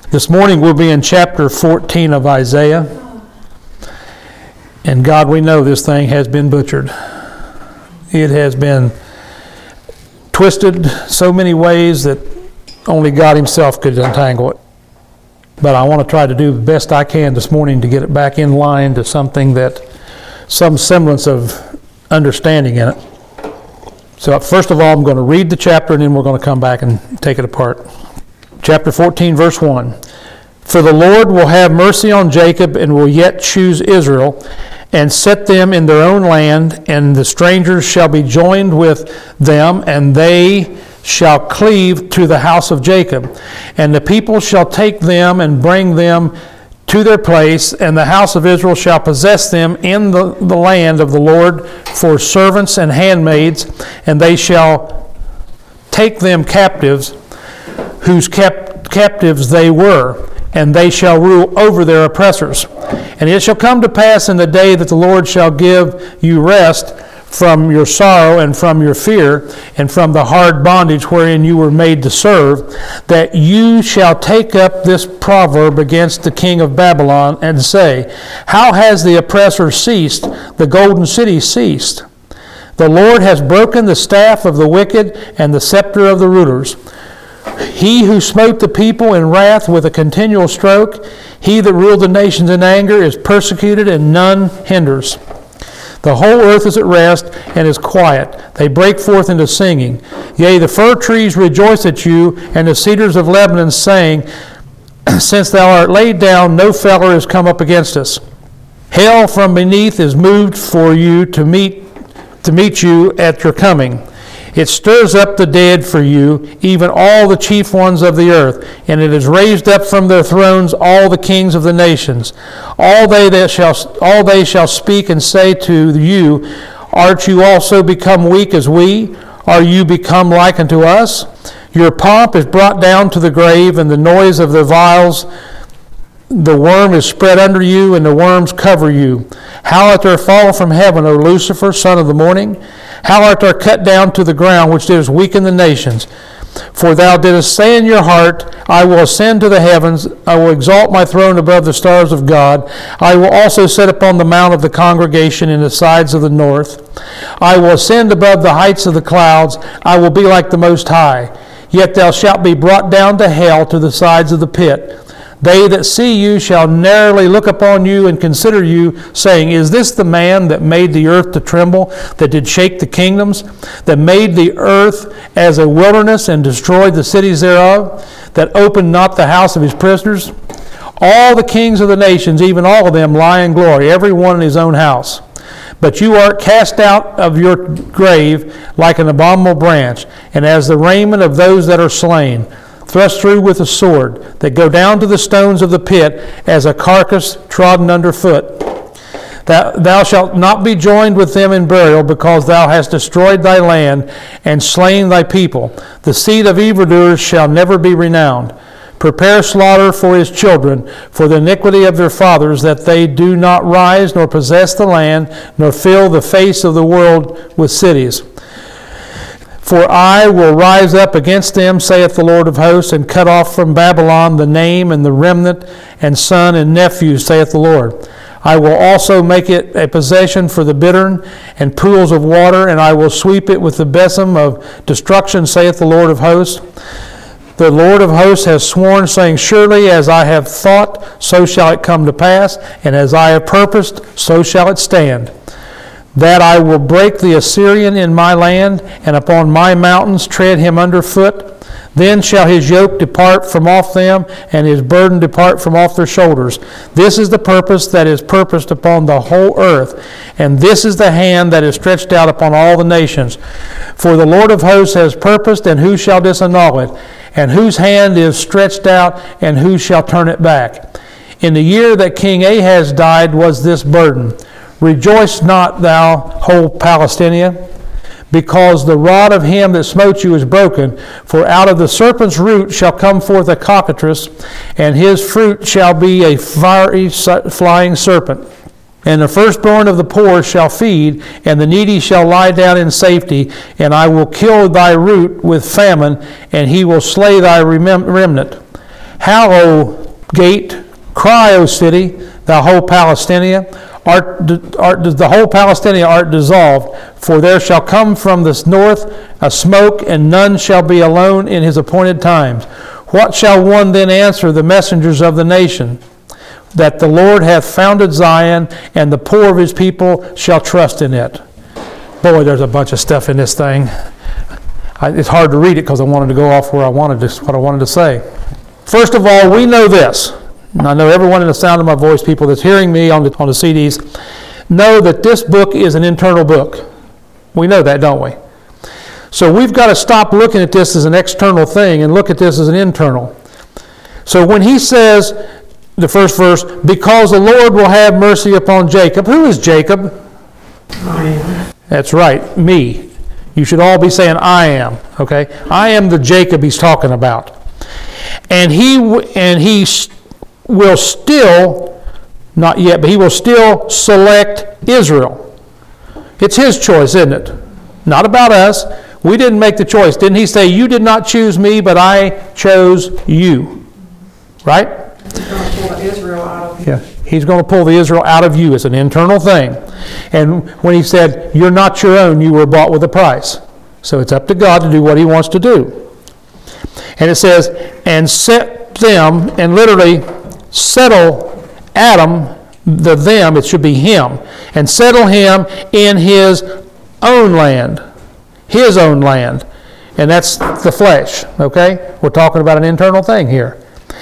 This morning we'll be in chapter 14 of Isaiah. And God, we know this thing has been butchered. It has been twisted so many ways that only God himself could untangle it. But I want to try to do the best I can this morning to get it back in line to something that, some semblance of understanding in it. So first of all, I'm going to read the chapter and then we're going to come back and take it apart. Chapter 14, verse 1. For the Lord will have mercy on Jacob and will yet choose Israel and set them in their own land, and the strangers shall be joined with them, and they shall cleave to the house of Jacob. And the people shall take them and bring them to their place, and the house of Israel shall possess them in the land of the Lord for servants and handmaids, and they shall take them captives, whose captives they were, and they shall rule over their oppressors. And it shall come to pass in the day that the Lord shall give you rest from your sorrow and from your fear and from the hard bondage wherein you were made to serve, that you shall take up this proverb against the king of Babylon and say, how has the oppressor ceased, the golden city ceased? The Lord has broken the staff of the wicked and the scepter of the rulers. He who smote the people in wrath with a continual stroke, he that ruled the nations in anger, is persecuted and none hinders. The whole earth is at rest and is quiet. They break forth into singing. Yea, the fir trees rejoice at you, and the cedars of Lebanon, saying, since thou art laid down, no feller is come up against us. Hell from beneath is moved for you to meet you at your coming. It stirs up the dead for you, even all the chief ones of the earth, and it has raised up from their thrones all the kings of the nations. All they shall speak and say to you, art you also become weak as we? Are you become like unto us? Your pomp is brought down to the grave, and the noise of the vials, the worm is spread under you, and the worms cover you. How art thou fallen from heaven, O Lucifer, son of the morning? How art thou cut down to the ground, which didst weaken the nations? For thou didst say in your heart, I will ascend to the heavens, I will exalt my throne above the stars of God. I will also sit upon the mount of the congregation in the sides of the north. I will ascend above the heights of the clouds, I will be like the Most High. Yet thou shalt be brought down to hell, to the sides of the pit. They that see you shall narrowly look upon you and consider you, saying, is this the man that made the earth to tremble, that did shake the kingdoms, that made the earth as a wilderness and destroyed the cities thereof, that opened not the house of his prisoners? All the kings of the nations, even all of them, lie in glory, every one in his own house. But you art cast out of your grave like an abominable branch, and as the raiment of those that are slain, thrust through with a sword, that go down to the stones of the pit as a carcass trodden under foot. Thou shalt not be joined with them in burial, because thou hast destroyed thy land and slain thy people. The seed of evildoers shall never be renowned. Prepare slaughter for his children, for the iniquity of their fathers, that they do not rise, nor possess the land, nor fill the face of the world with cities. For I will rise up against them, saith the Lord of hosts, and cut off from Babylon the name and the remnant and son and nephew, saith the Lord. I will also make it a possession for the bittern and pools of water, and I will sweep it with the besom of destruction, saith the Lord of hosts. The Lord of hosts has sworn, saying, surely as I have thought, so shall it come to pass, and as I have purposed, so shall it stand. That I will break the Assyrian in my land, and upon my mountains tread him under foot. Then shall his yoke depart from off them, and his burden depart from off their shoulders. This is the purpose that is purposed upon the whole earth, and this is the hand that is stretched out upon all the nations. For the Lord of hosts has purposed, and who shall disannul it? And whose hand is stretched out, and who shall turn it back? In the year that King Ahaz died was this burden. Rejoice not, thou whole Palestina, because the rod of him that smote you is broken. For out of the serpent's root shall come forth a cockatrice, and his fruit shall be a fiery flying serpent. And the firstborn of the poor shall feed, and the needy shall lie down in safety. And I will kill thy root with famine, and he will slay thy remnant. How, O gate, cry, O city, thou whole Palestinia, the whole Palestinia art dissolved, for there shall come from the north a smoke, and none shall be alone in his appointed times. What shall one then answer the messengers of the nation? That the Lord hath founded Zion, and the poor of his people shall trust in it. Boy, there's a bunch of stuff in this thing. It's hard to read it because I wanted to go off where what I wanted to say. First of all, we know this. And I know everyone in the sound of my voice, people that's hearing me on the CDs, know that this book is an internal book. We know that, don't we? So we've got to stop looking at this as an external thing and look at this as an internal. So when he says, the first verse, because the Lord will have mercy upon Jacob. Who is Jacob? I am. That's right, me. You should all be saying, I am. Okay? I am the Jacob he's talking about. And he will still, not yet, but he will still select Israel. It's his choice, isn't it? Not about us. We didn't make the choice. Didn't he say, you did not choose me, but I chose you? Right? He's going to pull Israel out of you. Yeah. He's going to pull the Israel out of you. It's an internal thing. And when he said, you're not your own, you were bought with a price. So it's up to God to do what he wants to do. And it says, and set them, and literally settle Adam, the them, it should be him, and settle him in his own land. His own land. And that's the flesh, okay? We're talking about an internal thing here.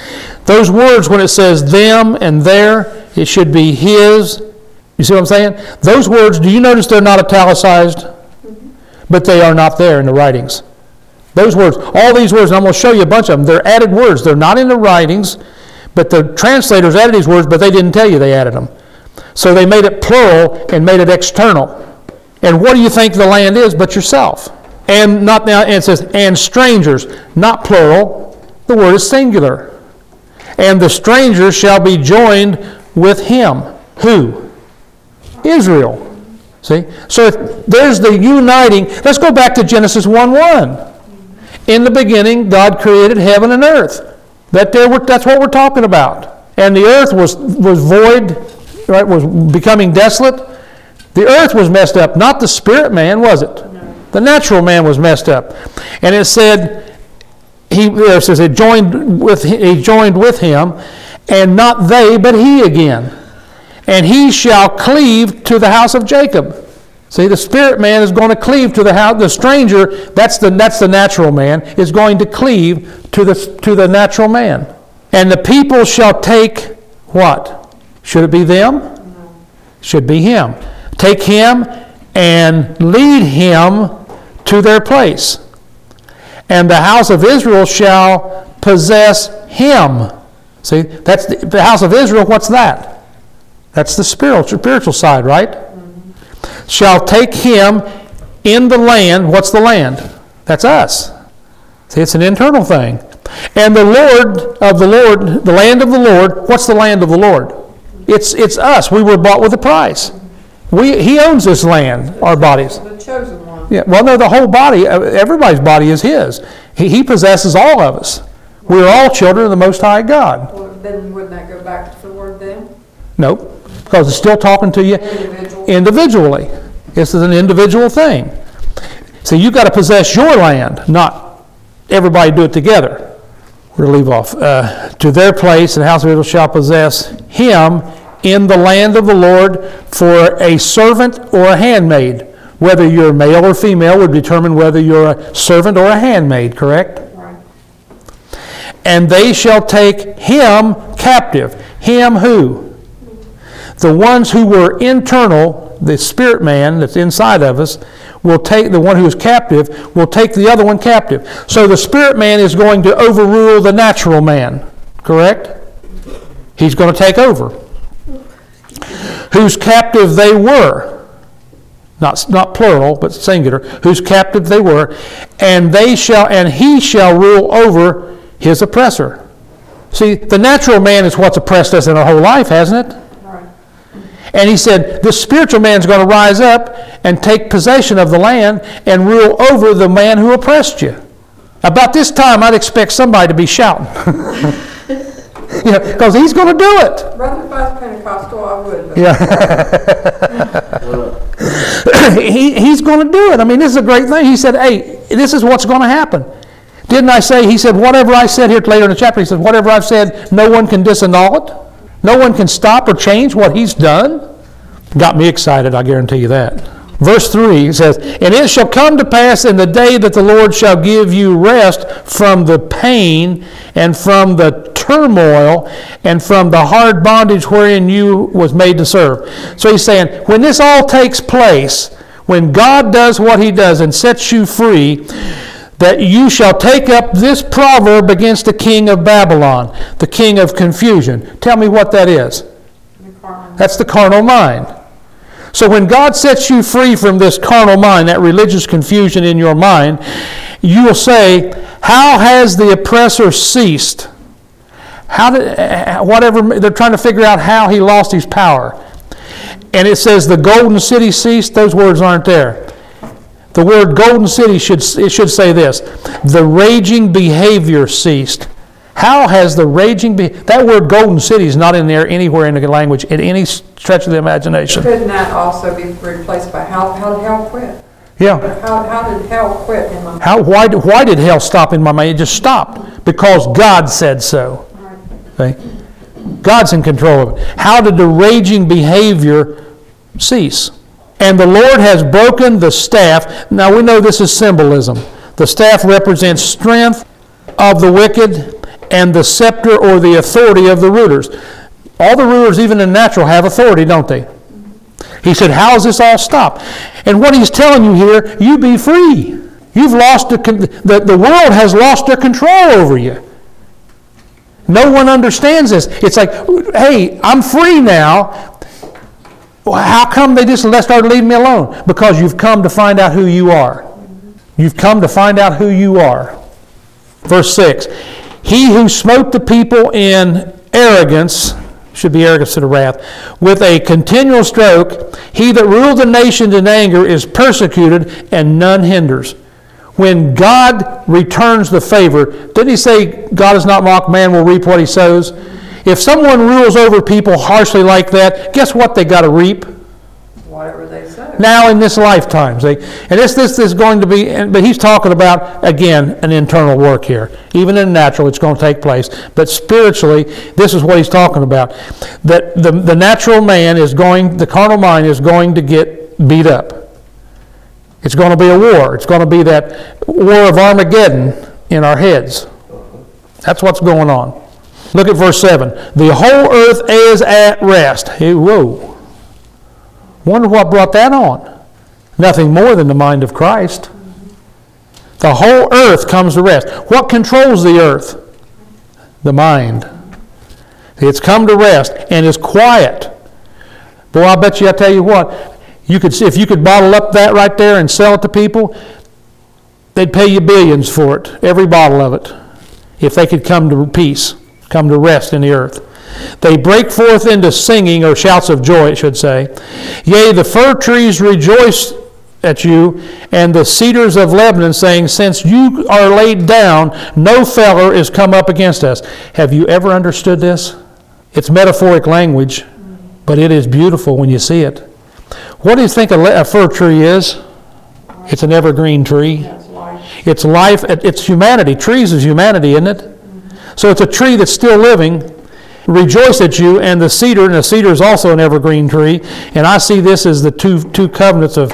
Those words, when it says them and their, it should be his. You see what I'm saying? Those words, do you notice they're not italicized? But they are not there in the writings. Those words, all these words, and I'm going to show you a bunch of them, they're added words. They're not in the writings, but the translators added these words, but they didn't tell you they added them. So they made it plural and made it external. And what do you think the land is but yourself? And not now, and it says, and strangers, not plural. The word is singular. And the stranger shall be joined with him. Who? Israel. See? So if there's the uniting. Let's go back to Genesis 1:1. In the beginning, God created heaven and earth. That's what we're talking about. And the earth was void, right? Was becoming desolate. The earth was messed up, not the spirit man, was it? No. The natural man was messed up. And it said, he joined with him, and not they, but he again. And he shall cleave to the house of Jacob. See, the spirit man is going to cleave to the house. The stranger, that's the natural man, is going to cleave to the natural man. And the people shall take what? Should it be them? No. Should be him. Take him and lead him to their place. And the house of Israel shall possess him. See, that's the house of Israel. What's that? That's the spiritual side, right? Mm-hmm. Shall take him in the land. What's the land? That's us. See, it's an internal thing. And the land of the Lord. What's the land of the Lord? It's us. We were bought with a price. He owns this land, our bodies. The chosen one. Yeah. Well, no, the whole body, everybody's body is his. He possesses all of us. We're all children of the Most High God. Well, then wouldn't that go back to the word them? Nope, because it's still talking to you individually. This is an individual thing. So you've got to possess your land, not everybody do it together. We're going to leave off. To their place, and the house of Israel shall possess him in the land of the Lord for a servant or a handmaid. Whether you're male or female would determine whether you're a servant or a handmaid, correct? Right. And they shall take him captive. Him who? The ones who were internal, the spirit man that's inside of us, will take the one who is captive, will take the other one captive. So the spirit man is going to overrule the natural man, correct? He's going to take over. Whose captive they were. Not plural, but singular. Whose captive they were, and he shall rule over his oppressor. See, the natural man is what's oppressed us in our whole life, hasn't it? Right. And he said, the spiritual man's going to rise up and take possession of the land and rule over the man who oppressed you. About this time, I'd expect somebody to be shouting. Because he's going to do it. Brother, if I was Pentecostal, I would. But Yeah. He's going to do it. I mean, this is a great thing. He said, hey, this is what's going to happen. Didn't I say, he said, whatever I said here later in the chapter, he said, whatever I've said, no one can disannul it. No one can stop or change what he's done. Got me excited, I guarantee you that. Verse 3 says, and it shall come to pass in the day that the Lord shall give you rest from the pain and from the turmoil and from the hard bondage wherein you was made to serve. So he's saying, when this all takes place, when God does what he does and sets you free, that you shall take up this proverb against the king of Babylon, the king of confusion. Tell me what that is. That's the carnal mind. So when God sets you free from this carnal mind, that religious confusion in your mind, you will say, how has the oppressor ceased? Whatever, they're trying to figure out how he lost his power. And it says the golden city ceased. Those words aren't there. The word golden city should say this: the raging behavior ceased. How has the raging that word golden city is not in there anywhere in the language in any stretch of the imagination. couldn't that also be replaced by how did hell quit? Yeah. How did hell quit in my Why did hell stop in my mind? It just stopped because God said so. Right. Okay? God's in control of it. How did the raging behavior cease? And the Lord has broken the staff. Now we know this is symbolism. The staff represents strength of the wicked and the scepter or the authority of the rulers. All the rulers, even in natural, have authority, don't they? He said, how has this all stopped? And what he's telling you here, you be free. You've lost the world has lost their control over you. No one understands this. It's like, hey, I'm free now. Well, how come they just started leaving me alone? Because you've come to find out who you are. You've come to find out who you are. Verse 6, he who smote the people in arrogance, should be arrogance to the wrath, with a continual stroke, he that ruled the nations in anger is persecuted, and none hinders. When God returns the favor, didn't he say, God is not mocked, man will reap what he sows? If someone rules over people harshly like that, guess what they got to reap? Whatever they say. Now in this lifetime, see? And this is going to be, but he's talking about, again, an internal work here. Even in natural, it's going to take place. But spiritually, this is what he's talking about. That the natural man the carnal mind is going to get beat up. It's going to be a war. It's going to be that war of Armageddon in our heads. That's what's going on. Look at verse 7. The whole earth is at rest. Hey, whoa. Wonder what brought that on? Nothing more than the mind of Christ. The whole earth comes to rest. What controls the earth? The mind. It's come to rest and is quiet. Boy, I bet you, I tell you what, if you could bottle up that right there and sell it to people, they'd pay you billions for it, every bottle of it, if they could come to peace, come to rest in the earth. They break forth into singing, or shouts of joy, it should say. Yea, the fir trees rejoice at you, and the cedars of Lebanon, saying, since you are laid down, no feller is come up against us. Have you ever understood this? It's metaphoric language, but it is beautiful when you see it. What do you think a fir tree is? It's an evergreen tree. That's life. It's life. It's humanity. Trees is humanity, isn't it? So it's a tree that's still living. Rejoice at you, and the cedar is also an evergreen tree. And I see this as the two covenants of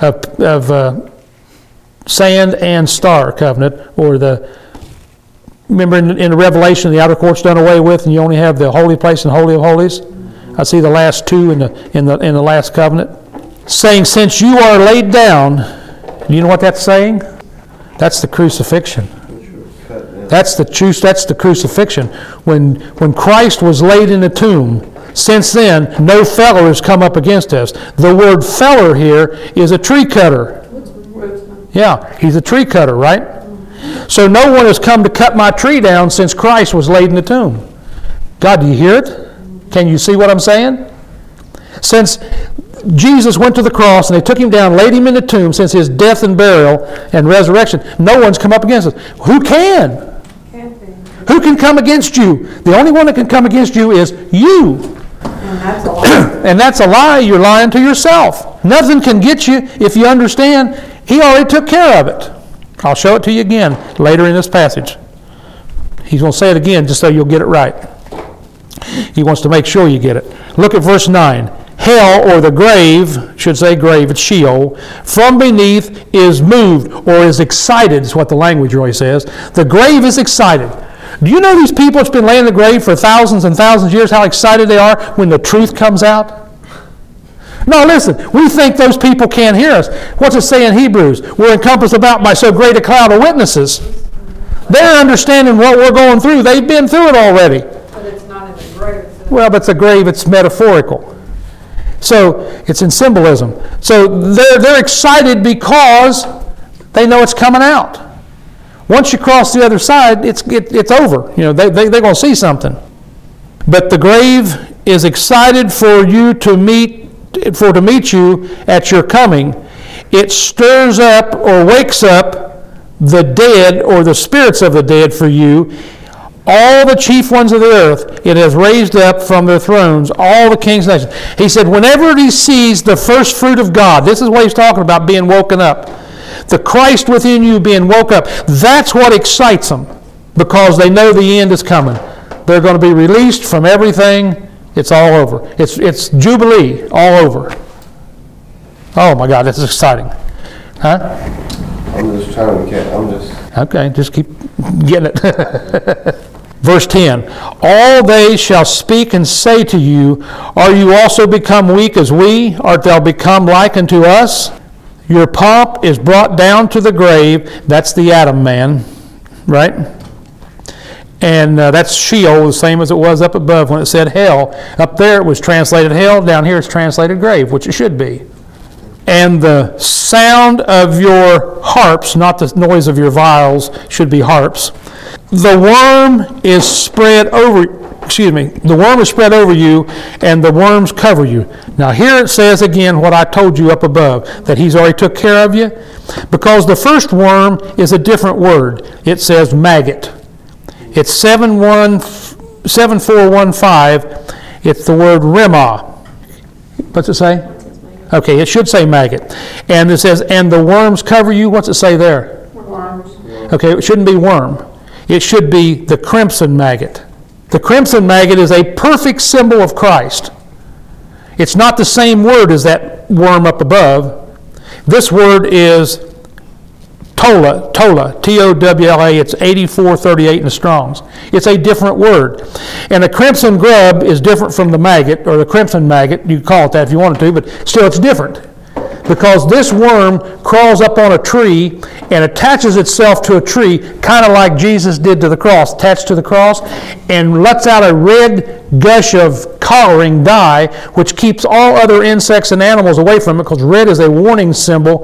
sand and star covenant, or remember in the Revelation, the outer court's done away with, and you only have the holy place and holy of holies. I see the last two in the last covenant, saying, since you are laid down. You know what that's saying? That's the crucifixion. That's the crucifixion. When Christ was laid in the tomb, since then, no feller has come up against us. The word feller here is a tree cutter. Yeah, he's a tree cutter, right? So no one has come to cut my tree down since Christ was laid in the tomb. God, do you hear it? Can you see what I'm saying? Since Jesus went to the cross and they took him down, laid him in the tomb, since his death and burial and resurrection, no one's come up against us. Who can? Can't be. Who can come against you? The only one that can come against you is you. And that's a lie. And that's a lie. You're lying to yourself. Nothing can get you if you understand He already took care of it. I'll show it to you again later in this passage. He's going to say it again just so you'll get it right. He wants to make sure you get it. Look at verse 9. Hell, or the grave, should say grave, it's Sheol, from beneath is moved, or is excited, is what the language really says. The grave is excited. Do you know these people that's been laying in the grave for thousands and thousands of years, how excited they are when the truth comes out? No, listen, we think those people can't hear us. What's it say in Hebrews? We're encompassed about by so great a cloud of witnesses. They're understanding what we're going through. They've been through it already. But it's not in the grave. Well, but it's a grave, it's metaphorical. So it's in symbolism. So they're excited because they know it's coming out. Once you cross the other side, it's over. You know, they're going to see something. But the grave is excited for to meet you at your coming. It stirs up or wakes up the dead or the spirits of the dead for you. All the chief ones of the earth, it has raised up from their thrones, all the kings and nations. He said, whenever he sees the first fruit of God, this is what he's talking about, being woken up. The Christ within you being woke up. That's what excites them, because they know the end is coming. They're going to be released from everything. It's all over. It's Jubilee all over. Oh my God, this is exciting. Huh? I'm just trying to get, Okay, just keep getting it. Verse 10, all they shall speak and say to you, are you also become weak as we? Art thou become like unto us? Your pomp is brought down to the grave. That's the Adam man, right? And that's Sheol, the same as it was up above when it said hell. Up there it was translated hell. Down here it's translated grave, which it should be. And the sound of your harps, not the noise of your viols, should be harps. The worm is spread over, the worm is spread over you, and the worms cover you. Now here it says again what I told you up above, that he's already took care of you, because the first worm is a different word. It says maggot. It's 7415. It's the word remah. What's it say? Okay, it should say maggot. And it says, and the worms cover you. What's it say there? Worms. Okay, it shouldn't be worm. It should be the crimson maggot. The crimson maggot is a perfect symbol of Christ. It's not the same word as that worm up above. This word is Tola, T-O-W-L-A. It's 8438 in the Strong's. It's a different word. And a crimson grub is different from the maggot, or the crimson maggot. You can call it that if you wanted to, but still it's different. Because this worm crawls up on a tree and attaches itself to a tree, kind of like Jesus did to the cross, attached to the cross, and lets out a red gush of coloring dye, which keeps all other insects and animals away from it, because red is a warning symbol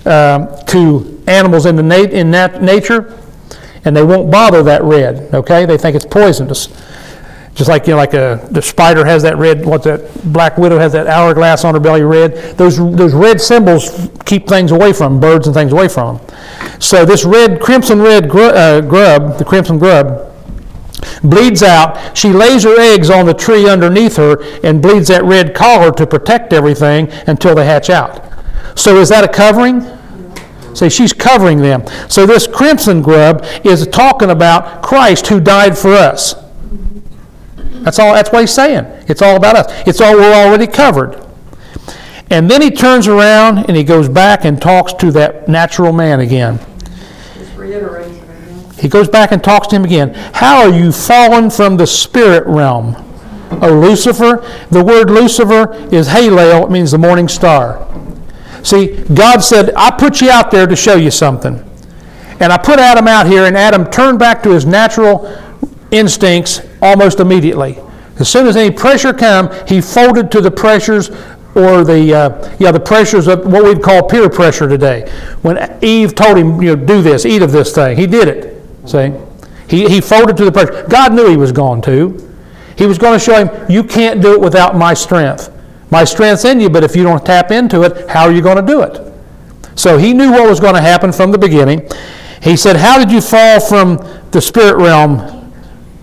to animals in nature, and they won't bother that red. Okay, they think it's poisonous. Just like the spider has that red, black widow has that hourglass on her belly red. Those red symbols keep things away from them, birds and things away from them. So this crimson red grub, the crimson grub, bleeds out. She lays her eggs on the tree underneath her and bleeds that red collar to protect everything until they hatch out. So is that a covering? See, she's covering them. So this crimson grub is talking about Christ who died for us. That's what he's saying. It's all about us. We're already covered. And then he turns around and he goes back and talks to that natural man again. Just reiterates it again. He goes back and talks to him again. How are you fallen from the spirit realm, O Lucifer? The word Lucifer is Halel. It means the morning star. See, God said, I put you out there to show you something. And I put Adam out here, and Adam turned back to his natural instincts almost immediately. As soon as any pressure came, he folded to the pressures, or the pressures of what we'd call peer pressure today. When Eve told him, do this, eat of this thing, he did it. See, he folded to the pressure. God knew he was going to. He was going to show him, you can't do it without my strength. My strength's in you, but if you don't tap into it, how are you going to do it? So he knew what was going to happen from the beginning. He said, how did you fall from the spirit realm,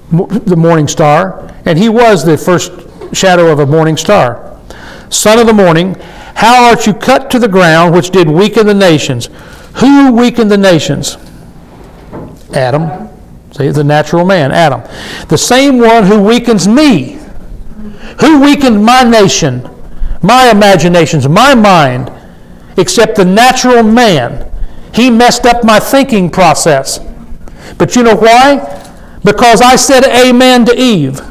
the morning star, and he was the first shadow of a morning star. Son of the morning, how art you cut to the ground, which did weaken the nations? Who weakened the nations? Adam. See, the natural man, Adam. The same one who weakens me. Who weakened my nation, my imaginations, my mind, except the natural man? He messed up my thinking process. But you know why? Because I said amen to Eve.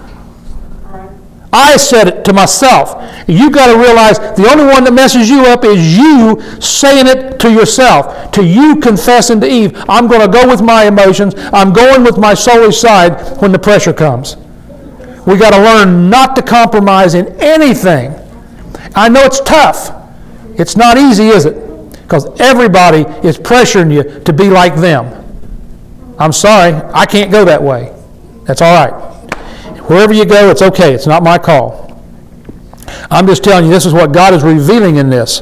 I said it to myself. You got to realize the only one that messes you up is you saying it to yourself, to you confessing to Eve, I'm going to go with my emotions, I'm going with my soulish side when the pressure comes. We got to learn not to compromise in anything. I know it's tough. It's not easy, is it? Because everybody is pressuring you to be like them. I'm sorry, I can't go that way. That's all right. Wherever you go, it's okay. It's not my call. I'm just telling you, this is what God is revealing in this.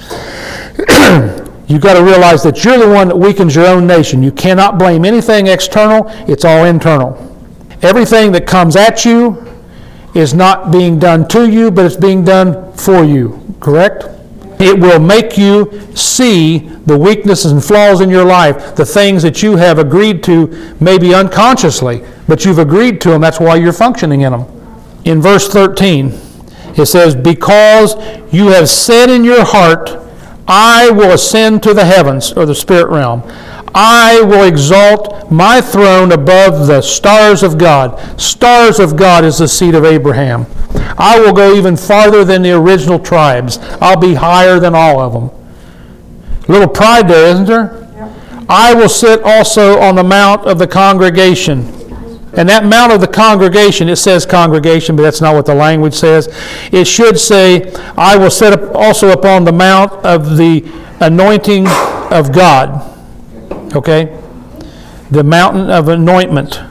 You've got to realize that you're the one that weakens your own nation. You cannot blame anything external. It's all internal. Everything that comes at you is not being done to you, but it's being done for you. Correct? It will make you see the weaknesses and flaws in your life, the things that you have agreed to, maybe unconsciously, but you've agreed to them. That's why you're functioning in them. In verse 13, it says, because you have said in your heart, I will ascend to the heavens, or the spirit realm. I will exalt my throne above the stars of God. Stars of God is the seed of Abraham. I will go even farther than the original tribes. I'll be higher than all of them. A little pride there, isn't there? Yep. I will sit also on the mount of the congregation. And that mount of the congregation, it says congregation, but that's not what the language says. It should say, I will sit up also upon the mount of the anointing of God. Okay? The mountain of anointment.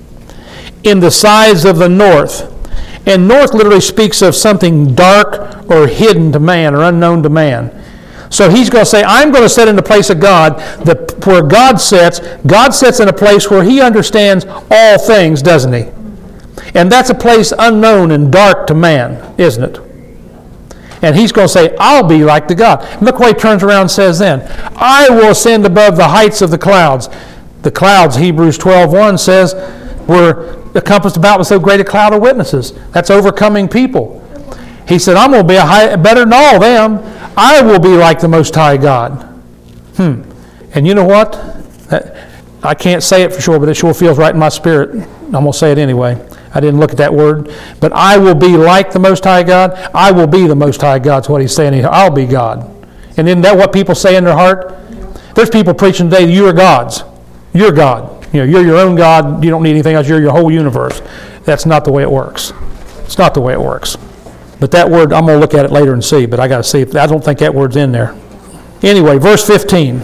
In the sides of the north. And north literally speaks of something dark or hidden to man or unknown to man. So he's going to say, I'm going to sit in the place of God, where God sits in a place where he understands all things, doesn't he? And that's a place unknown and dark to man, isn't it? And he's going to say, I'll be like the God. And look what he turns around and says then. I will ascend above the heights of the clouds. The clouds, Hebrews 12:1 says, were encompassed about with so great a cloud of witnesses. That's overcoming people. He said, I'm going to be better than all of them. I will be like the Most High God. And you know what? I can't say it for sure, but it sure feels right in my spirit. I'm going to say it anyway. I didn't look at that word. But I will be like the Most High God. I will be the Most High God. That's what he's saying. I'll be God. And isn't that what people say in their heart? There's people preaching today, you are gods. You're God. You know, you're your own God. You don't need anything else. You're your whole universe. That's not the way it works. It's not the way it works. But that word, I'm going to look at it later and see, but I got to see. I don't think that word's in there. Anyway, verse 15.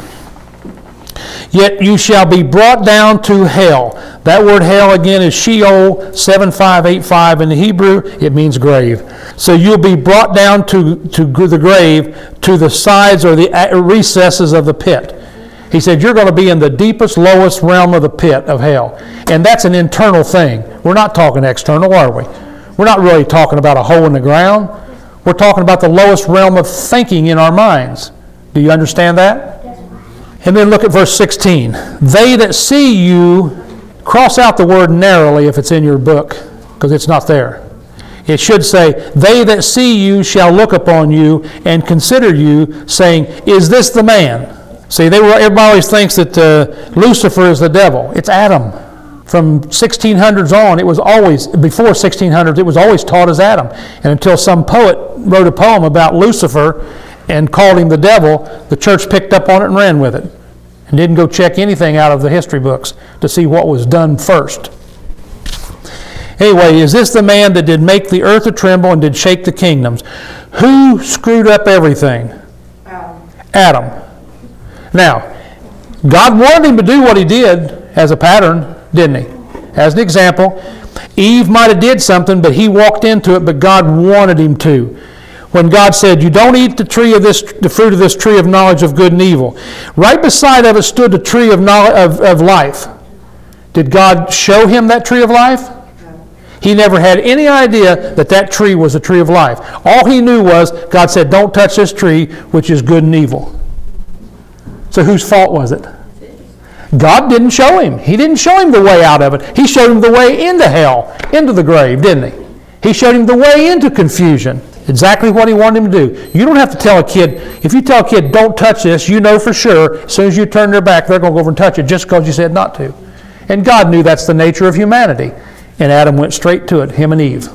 Yet you shall be brought down to hell. That word hell again is Sheol 7585 in the Hebrew. It means grave. So you'll be brought down to the grave, to the sides or the recesses of the pit. He said, you're going to be in the deepest, lowest realm of the pit of hell. And that's an internal thing. We're not talking external, are we? We're not really talking about a hole in the ground. We're talking about the lowest realm of thinking in our minds. Do you understand that? And then look at verse 16. They that see you, cross out the word narrowly if it's in your book, because it's not there. It should say, they that see you shall look upon you and consider you, saying, is this the man? See, everybody always thinks that Lucifer is the devil. It's Adam. From 1600s on, it was always, before 1600s, it was always taught as Adam. And until some poet wrote a poem about Lucifer and called him the devil, the church picked up on it and ran with it. And didn't go check anything out of the history books to see what was done first. Anyway, is this the man that did make the earth to tremble and did shake the kingdoms? Who screwed up everything? Adam. Now, God wanted him to do what he did as a pattern, didn't he? As an example, Eve might have did something, but he walked into it, but God wanted him to. When God said, you don't eat the fruit of this tree of knowledge of good and evil. Right beside of it stood the tree of life. Did God show him that tree of life? He never had any idea that that tree was a tree of life. All he knew was God said, don't touch this tree, which is good and evil. So whose fault was it? God didn't show him. He didn't show him the way out of it. He showed him the way into hell, into the grave, didn't he? He showed him the way into confusion. Exactly what he wanted him to do. You don't have to tell a kid, if you tell a kid, don't touch this, you know for sure, as soon as you turn their back, they're going to go over and touch it just because you said not to. And God knew that's the nature of humanity. And Adam went straight to it, him and Eve.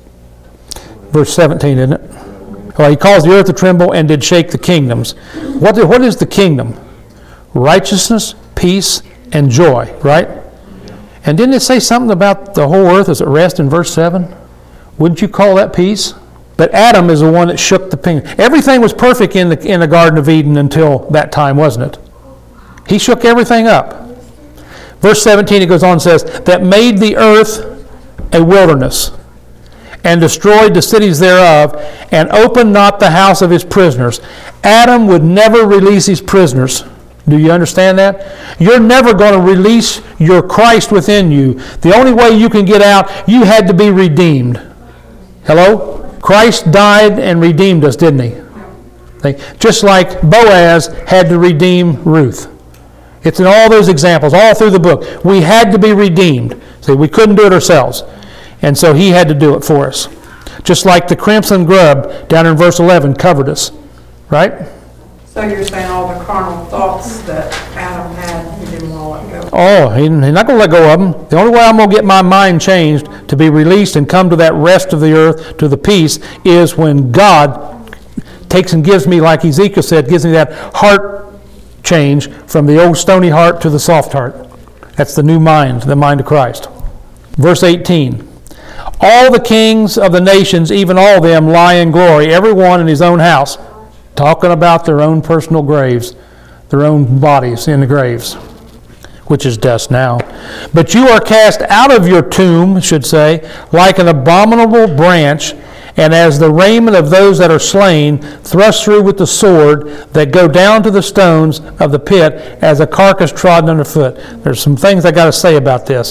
Verse 17, isn't it? Well, he caused the earth to tremble and did shake the kingdoms. What is the kingdom? Righteousness, peace, and joy, right? And didn't it say something about the whole earth is at rest in verse 7? Wouldn't you call that peace? But Adam is the one that shook the kingdom. Everything was perfect in the Garden of Eden until that time, wasn't it? He shook everything up. Verse 17, it goes on and says, that made the earth a wilderness, and destroyed the cities thereof, and opened not the house of his prisoners. Adam would never release his prisoners. Do you understand that? You're never going to release your Christ within you. The only way you can get out, you had to be redeemed. Hello? Christ died and redeemed us, didn't he? Just like Boaz had to redeem Ruth. It's in all those examples, all through the book. We had to be redeemed. See, we couldn't do it ourselves. And so he had to do it for us. Just like the crimson grub down in verse 11 covered us. Right? So you're saying all the carnal thoughts that Adam had, he didn't want to let go? Oh, he's not going to let go of them. The only way I'm going to get my mind changed to be released and come to that rest of the earth, to the peace, is when God takes and gives me, like Ezekiel said, gives me that heart change from the old stony heart to the soft heart. That's the new mind, the mind of Christ. Verse 18. All the kings of the nations, even all of them, lie in glory, every one in his own house, talking about their own personal graves, their own bodies in the graves, which is dust now. But you are cast out of your tomb, should say, like an abominable branch, and as the raiment of those that are slain, thrust through with the sword, that go down to the stones of the pit, as a carcass trodden underfoot. There's some things I got to say about this.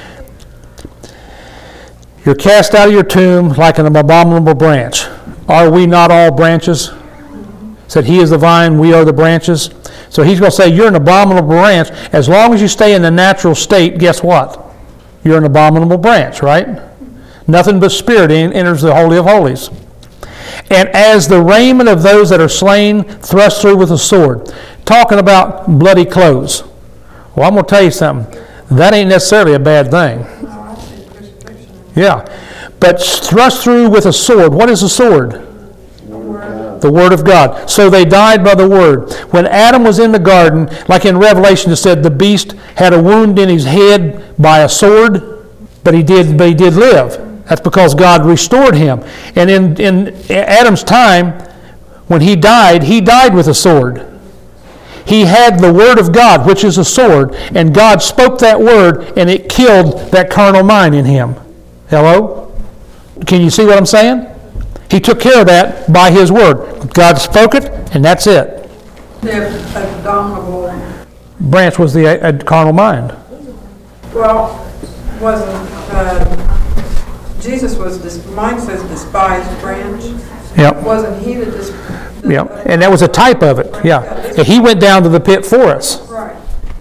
You're cast out of your tomb like an abominable branch. Are we not all branches? Said he is the vine, we are the branches. So he's going to say you're an abominable branch. As long as you stay in the natural state, guess what? You're an abominable branch, right? Nothing but spirit enters the Holy of Holies. And as the raiment of those that are slain, thrust through with a sword. Talking about bloody clothes. Well, I'm going to tell you something. That ain't necessarily a bad thing. Yeah. But thrust through with a sword. What is a sword? The Word of God. So they died by the Word. When Adam was in the garden, like in Revelation it said the beast had a wound in his head by a sword, but he did live. That's because God restored him. And in Adam's time, when he died with a sword. He had the Word of God, which is a sword, and God spoke that word, and it killed that carnal mind in him. Hello? Can you see what I'm saying? He took care of that by His Word. God spoke it, and that's it. The abominable branch was the carnal mind. Well, wasn't Jesus was mine says despised branch. Yep. Wasn't he the Yep. And that was a type of it. Yeah. He went down to the pit for us. Right.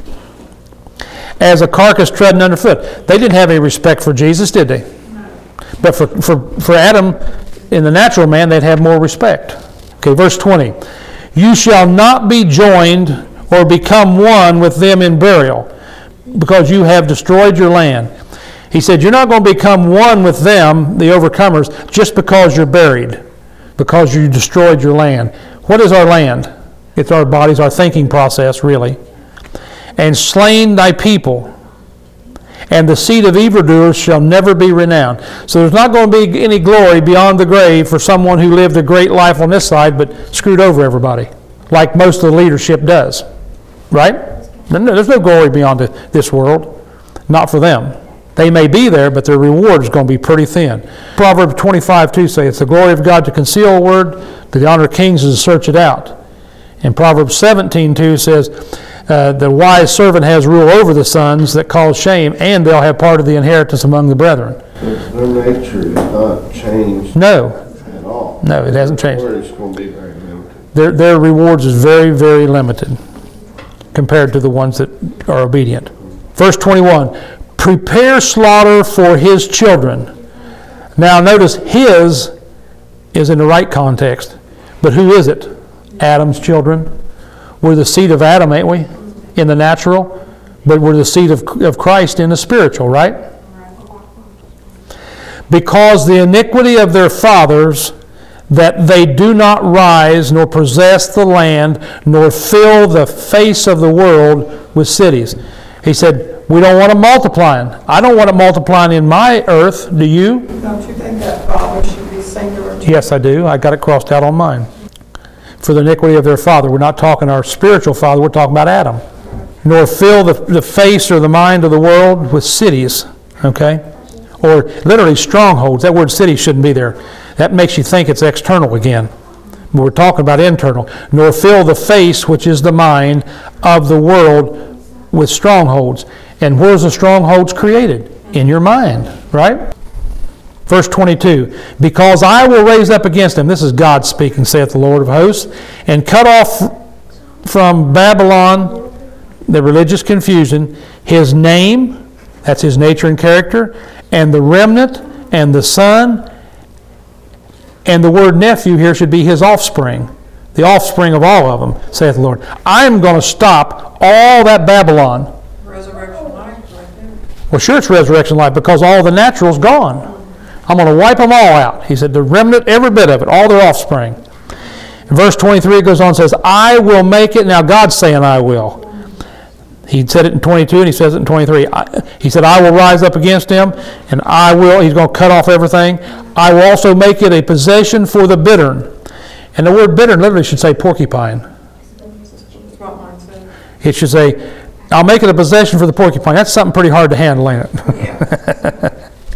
As a carcass trodden underfoot. They didn't have any respect for Jesus, did they? No. But for Adam, in the natural man, they'd have more respect. Okay, verse 20. You shall not be joined or become one with them in burial, because you have destroyed your land. He said, you're not going to become one with them, the overcomers, just because you're buried, because you destroyed your land. What is our land? It's our bodies, our thinking process, really. And slain thy people, and the seed of evildoers shall never be renowned. So there's not going to be any glory beyond the grave for someone who lived a great life on this side but screwed over everybody, like most of the leadership does. Right? There's no glory beyond this world. Not for them. They may be there, but their reward is going to be pretty thin. Proverbs 25:2 says, it's the glory of God to conceal a word, but the honor of kings is to search it out. And Proverbs 17:2 says, The wise servant has rule over the sons that cause shame, and they'll have part of the inheritance among the brethren. Their nature is not changed No, at all. no, it hasn't changed. It's going to be very limited. Their rewards is very, very limited compared to the ones that are obedient. Verse 21, prepare slaughter for his children. Now notice his is in the right context, but who is it? Adam's children. We're the seed of Adam, ain't we? In the natural, but we're the seed of Christ in the spiritual, right? Because the iniquity of their fathers, that they do not rise, nor possess the land, nor fill the face of the world with cities. He said, we don't want it multiplying. I don't want it multiplying in my earth. Do you? Don't you think that father should be singular? Yes, I do. I got it crossed out on mine. For the iniquity of their father. We're not talking our spiritual father. We're talking about Adam. Nor fill the face or the mind of the world with cities. Okay? Or literally strongholds. That word city shouldn't be there. That makes you think it's external again. But we're talking about internal. Nor fill the face, which is the mind, of the world with strongholds. And where's the strongholds created? In your mind, right? Verse 22, because I will raise up against him, this is God speaking, saith the Lord of hosts, and cut off from Babylon, the religious confusion, his name, that's his nature and character, and the remnant, and the son, and the word nephew here should be his offspring, the offspring of all of them, saith the Lord. I'm going to stop all that Babylon. Resurrection life right there. Well, sure it's resurrection life, because all the natural's gone. I'm going to wipe them all out. He said, the remnant, every bit of it, all their offspring. In verse 23, it goes on and says, I will make it. Now, God's saying I will. He said it in 22, and he says it in 23. He said, I will rise up against him, and I will, he's going to cut off everything. I will also make it a possession for the bittern. And the word bittern literally should say porcupine. That's what mine said. It should say, I'll make it a possession for the porcupine. That's something pretty hard to handle, ain't it? Yeah.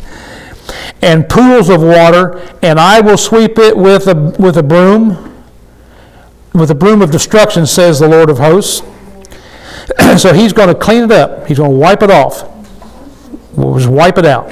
And pools of water, and I will sweep it with a broom, with a broom of destruction, says the Lord of hosts. So he's going to clean it up. He's going to wipe it off. We'll just wipe it out.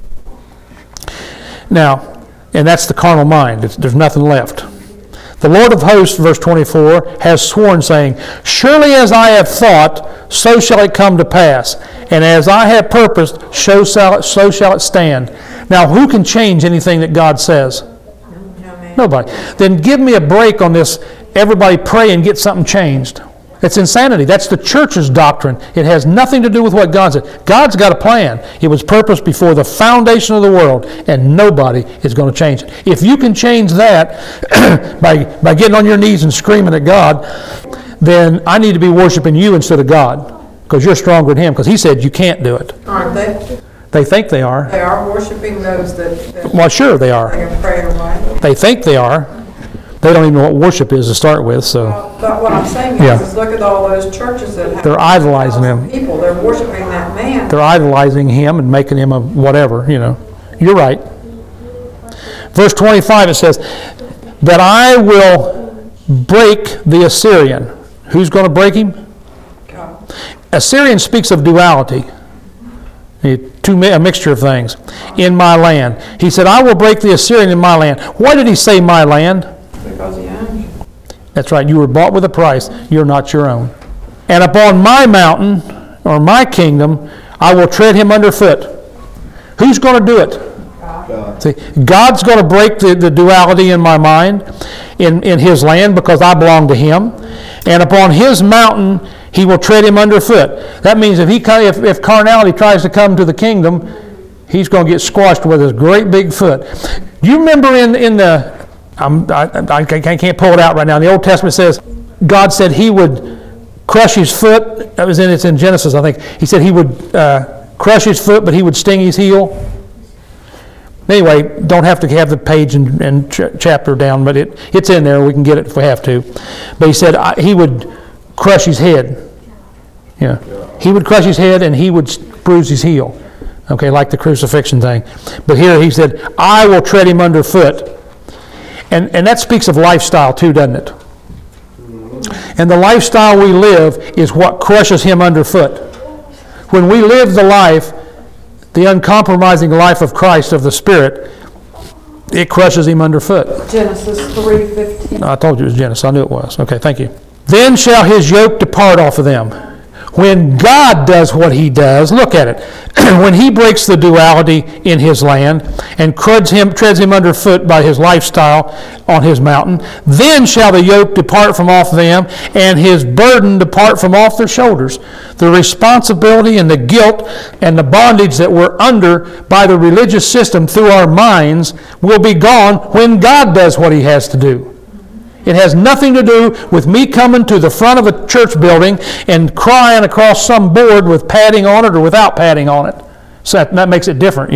Now, and that's the carnal mind. There's nothing left. The Lord of hosts, verse 24, has sworn, saying, surely as I have thought, so shall it come to pass. And as I have purposed, so shall it stand. Now, who can change anything that God says? No, man. Nobody. Then give me a break on this, everybody pray and get something changed. It's insanity. That's the church's doctrine. It has nothing to do with what God said. God's got a plan. It was purposed before the foundation of the world, and nobody is going to change it. If you can change that by getting on your knees and screaming at God, then I need to be worshiping you instead of God, because you're stronger than him, because he said you can't do it. Aren't they? They think they are. They are worshiping those that Well, sure they are. they are praying away. They think they are. They don't even know what worship is to start with, so But what I'm saying Yeah. is look at all those churches that have they're idolizing him. people. They're worshiping that man. They're idolizing him and making him a whatever, you know. You're right. Verse 25, it says, that I will break the Assyrian. Who's going to break him? God. Assyrian speaks of duality, a mixture of things, in my land. He said, I will break the Assyrian in my land. Why did he say my land? Because he owns you. That's right, you were bought with a price. You're not your own. And upon my mountain, or my kingdom, I will tread him underfoot. Who's going to do it? God. See, God's going to break the duality in my mind, in his land, because I belong to him. And upon his mountain, he will tread him underfoot. That means if carnality tries to come to the kingdom, he's going to get squashed with his great big foot. Do you remember in the, I can't pull it out right now, in the Old Testament says, God said he would crush his foot. It's in Genesis, I think. He said he would crush his foot, but he would sting his heel. Anyway, don't have to have the page and chapter down, but it's in there. We can get it if we have to. But he said he would crush his head. Yeah. He would crush his head and he would bruise his heel. Okay, like the crucifixion thing. But here he said, I will tread him underfoot. And that speaks of lifestyle too, doesn't it? And the lifestyle we live is what crushes him underfoot. When we live the life, the uncompromising life of Christ, of the Spirit, it crushes him underfoot. Genesis 3:15. I told you it was Genesis. I knew it was. Okay, thank you. Then shall his yoke depart off of them. When God does what he does, look at it. When he breaks the duality in his land and treads him underfoot by his lifestyle on his mountain, then shall the yoke depart from off them and his burden depart from off their shoulders. The responsibility and the guilt and the bondage that we're under by the religious system through our minds will be gone when God does what he has to do. It has nothing to do with me coming to the front of a church building and crying across some board with padding on it or without padding on it. So that makes it different,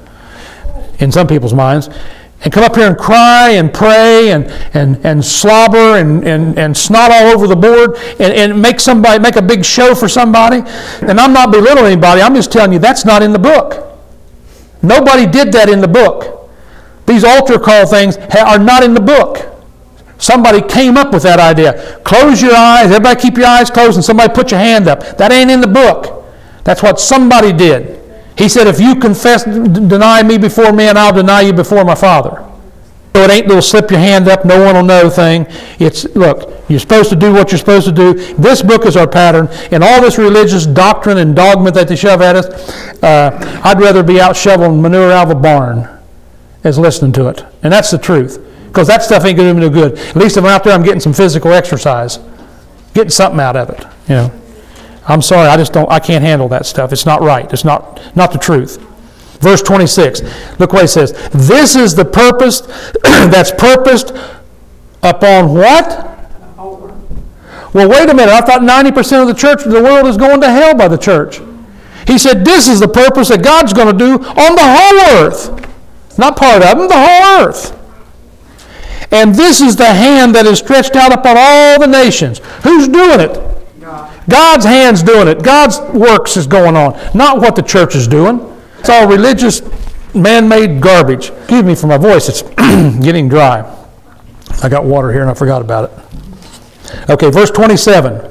in some people's minds. And come up here and cry and pray and slobber and snot all over the board and make a big show for somebody. And I'm not belittling anybody. I'm just telling you that's not in the book. Nobody did that in the book. These altar call things are not in the book. Somebody came up with that idea. Close your eyes. Everybody keep your eyes closed and somebody put your hand up. That ain't in the book. That's what somebody did. He said, if you deny me before men, I'll deny you before my Father. So it ain't little slip your hand up, no one will know thing. It's, look, you're supposed to do what you're supposed to do. This book is our pattern. And all this religious doctrine and dogma that they shove at us, I'd rather be out shoveling manure out of a barn as listening to it. And that's the truth. Because that stuff ain't going to do me no good. At least if I'm out there, I'm getting some physical exercise. Getting something out of it, I'm sorry, I can't handle that stuff. It's not right. It's not the truth. Verse 26, look what he says. This is the purpose that's purposed upon what? Well, wait a minute. I thought 90% of the church of the world is going to hell by the church. He said, this is the purpose that God's going to do on the whole earth. Not part of them, the whole earth. And this is the hand that is stretched out upon all the nations. Who's doing it? God. God's hand's doing it. God's works is going on. Not what the church is doing. It's all religious, man-made garbage. Excuse me for my voice. It's getting dry. I got water here and I forgot about it. Okay, verse 27.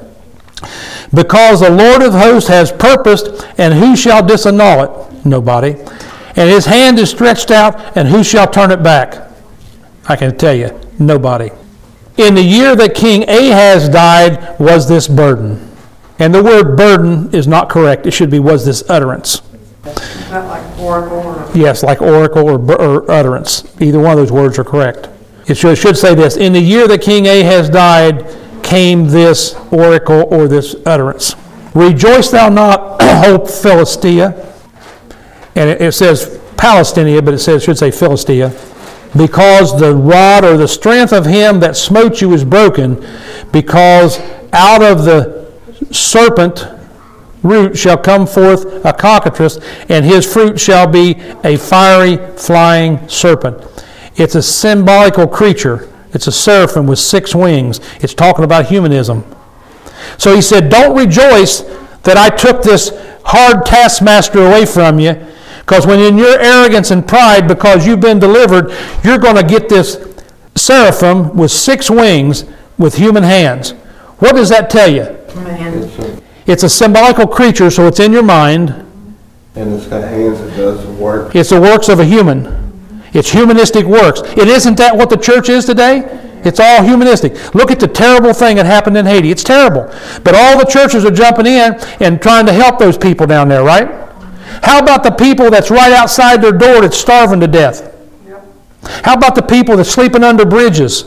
Because the Lord of hosts has purposed, and who shall disannul it? Nobody. And his hand is stretched out, and who shall turn it back? I can tell you, nobody. In the year that King Ahaz died was this burden. And the word burden is not correct. It should be was this utterance. Is that like oracle? Or Yes, like oracle or utterance. Either one of those words are correct. It should say this. In the year that King Ahaz died came this oracle or this utterance. Rejoice thou not, O Philistia. And it says Palestinia, but it should say Philistia. Because the rod or the strength of him that smote you is broken, because out of the serpent root shall come forth a cockatrice, and his fruit shall be a fiery flying serpent. It's a symbolical creature. It's a seraphim with 6 wings. It's talking about humanism. So he said, don't rejoice that I took this hard taskmaster away from you, because when in your arrogance and pride, because you've been delivered, you're going to get this seraphim with 6 wings with human hands. What does that tell you? man. It's a symbolical creature, so it's in your mind. And it's got hands that does the work. It's the works of a human. It's humanistic works. It isn't that what the church is today? It's all humanistic. Look at the terrible thing that happened in Haiti. It's terrible. But all the churches are jumping in and trying to help those people down there, right? How about the people that's right outside their door that's starving to death? Yep. How about the people that's sleeping under bridges?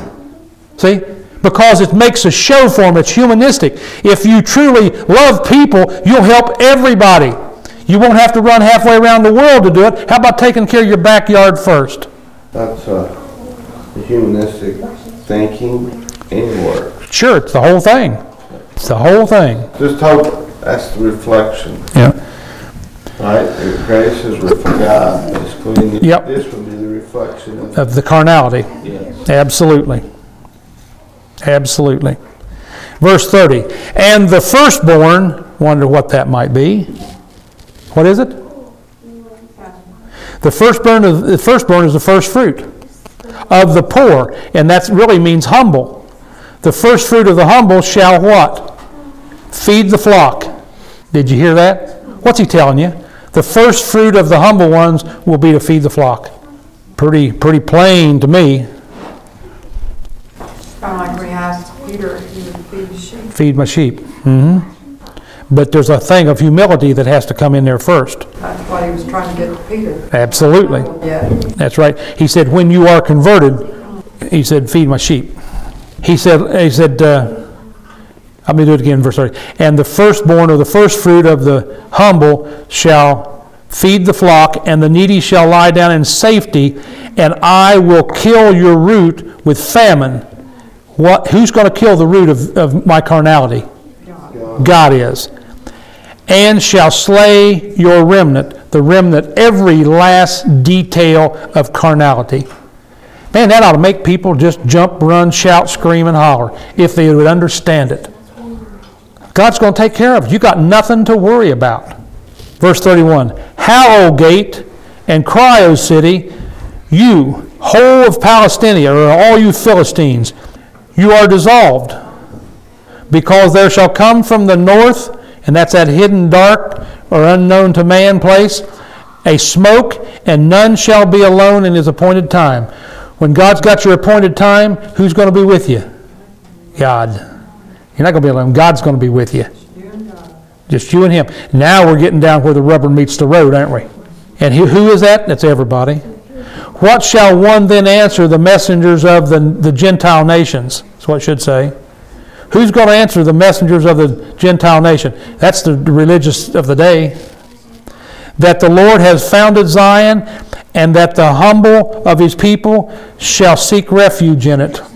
See? Because it makes a show for them. It's humanistic. If you truly love people, you'll help everybody. You won't have to run halfway around the world to do it. How about taking care of your backyard first? That's the humanistic thinking and work. Sure, it's the whole thing. It's the whole thing. Just hope that's the reflection. Yeah. Right? If grace is with God, it's clean. Yep. This would be the reflection Of the carnality. yes. Absolutely. Absolutely. Verse 30. And the firstborn, wonder what that might be. What is it? The firstborn is the first fruit of the poor, and that really means humble. The first fruit of the humble shall what? Feed the flock. Did you hear that? What's he telling you? The first fruit of the humble ones will be to feed the flock. Pretty plain to me. Kind of like when he asked Peter if he would feed the sheep. Feed my sheep. But there's a thing of humility that has to come in there first. That's why he was trying to get to Peter. Absolutely. Yeah. That's right. He said, when you are converted, he said, feed my sheep. He said, let me do it again, verse 30. And the firstborn or the first fruit of the humble shall feed the flock, and the needy shall lie down in safety, and I will kill your root with famine. Who's going to kill the root of my carnality? God is. And shall slay your remnant, the remnant, every last detail of carnality. Man, that ought to make people just jump, run, shout, scream, and holler if they would understand it. God's going to take care of it. You got nothing to worry about. Verse 31, Howl, O gate, and cry, O city, you, whole of Palestine, or all you Philistines, you are dissolved, because there shall come from the north, and that's that hidden, dark, or unknown to man place, a smoke, and none shall be alone in his appointed time. When God's got your appointed time, who's going to be with you? God. You're not going to be alone. God's going to be with you. Just you and him. Now we're getting down where the rubber meets the road, aren't we? And who is that? That's everybody. What shall one then answer the messengers of the Gentile nations? That's what it should say. Who's going to answer the messengers of the Gentile nation? That's the religious of the day. That the Lord has founded Zion, and that the humble of his people shall seek refuge in it.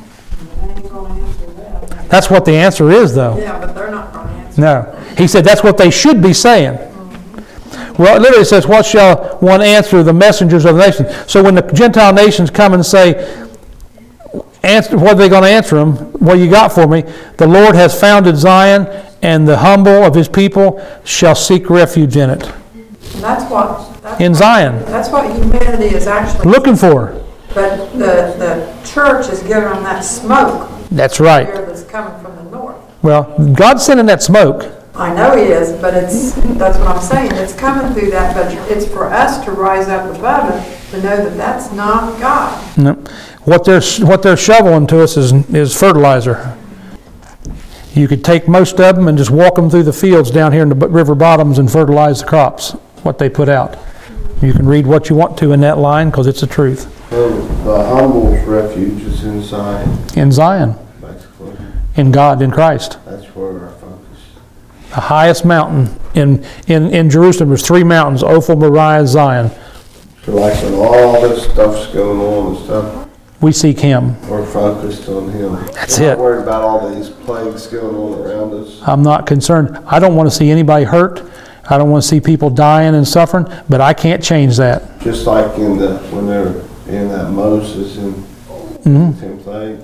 That's what the answer is, though. Yeah, but they're not going to answer. No. He said that's what they should be saying. Well, it literally says, what shall one answer the messengers of the nation? So when the Gentile nations come and say, what are they going to answer them? What you got for me? The Lord has founded Zion, and the humble of his people shall seek refuge in it. In Zion. That's what humanity is actually looking for. But the church is giving them that smoke. That's right. That's coming from the north. Well, God's sending that smoke. I know he is, but that's what I'm saying. It's coming through that, but it's for us to rise up above it to know that that's not God. No. What they're shoveling to us is fertilizer. You could take most of them and just walk them through the fields down here in the river bottoms and fertilize the crops, what they put out. You can read what you want to in that line because it's the truth. So the humble's refuge is in Zion. In Zion. Basically. In God, in Christ. That's where our focus. The highest mountain in Jerusalem, there's 3 mountains, Ophel, Moriah, Zion. So like when all this stuff's going on and stuff, we seek him. we're focused on him. That's We're it. not worried about all these plagues going on around us. I'm not concerned. I don't want to see anybody hurt. I don't want to see people dying and suffering, but I can't change that. Just like when they're in that Moses and 10 plagues.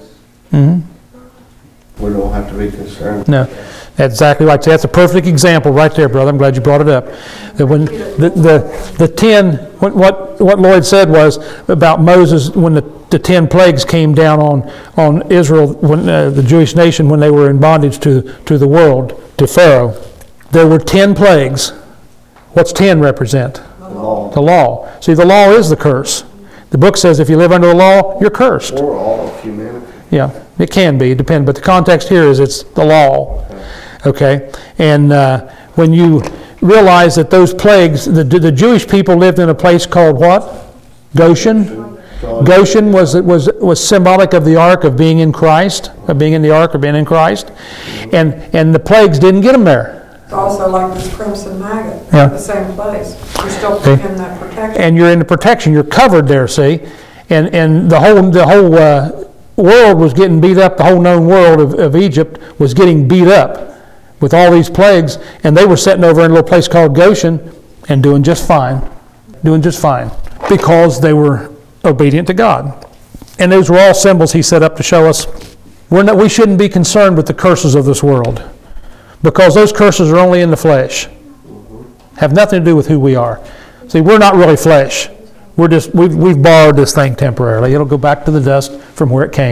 We don't have to be concerned. No, that's exactly right. That's a perfect example right there, brother. I'm glad you brought it up. That when the 10, what Lloyd said was about Moses when the 10 plagues came down on Israel, when the Jewish nation, when they were in bondage to the world, to Pharaoh. There were 10 plagues. What's 10 represent? The law. The law. See, the law is the curse. The book says if you live under the law, you're cursed. Or all of humanity. Yeah, it can be, depend. But the context here is it's the law. Okay? And when you realize that those plagues, the Jewish people lived in a place called what? Goshen. Goshen was symbolic of the ark of being in Christ, of being in the ark of being in Christ. And the plagues didn't get them there. It's also like this crimson maggot, Yeah. the same place. You're still Okay. in that protection. And you're in the protection. You're covered there, see? And the whole world was getting beat up. The whole known world of Egypt was getting beat up with all these plagues. And they were sitting over in a little place called Goshen and doing just fine. Doing just fine. Because they were obedient to God. And those were all symbols he set up to show us we shouldn't be concerned with the curses of this world. Because those curses are only in the flesh. Have nothing to do with who we are. See, we're not really flesh. We've borrowed this thing temporarily. It'll go back to the dust from where it came.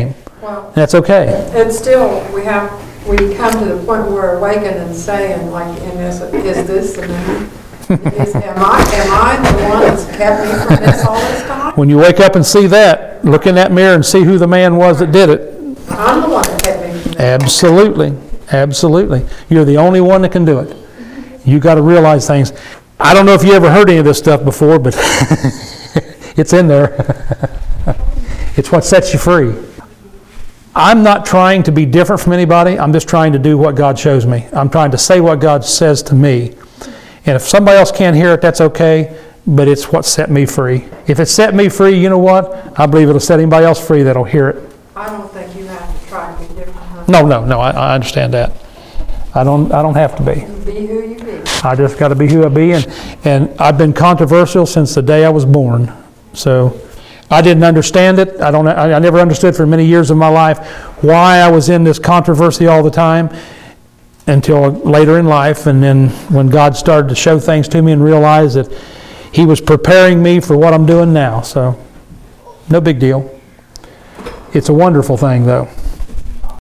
Well, That's okay. it's still, we come to the point where we're awakened and saying, like, is this the man? Am I the one that's kept me from this all this time? When you wake up and see that, look in that mirror and see who the man was that did it. I'm the one that kept me from this. Absolutely. Absolutely. You're the only one that can do it. You got to realize things. I don't know if you ever heard any of this stuff before, but it's in there. It's what sets you free. I'm not trying to be different from anybody. I'm just trying to do what God shows me. I'm trying to say what God says to me. And if somebody else can't hear it, that's okay, but it's what set me free. If it set me free, you know what? I believe it'll set anybody else free that'll hear it. I don't think you have to try to be different. Huh? No, I understand that. I don't have to be. Be who you be. I just got to be who I be, and I've been controversial since the day I was born. So I didn't understand it. I never understood for many years of my life why I was in this controversy all the time until later in life, and then when God started to show things to me and realize that He was preparing me for what I'm doing now. So no big deal. It's a wonderful thing, though.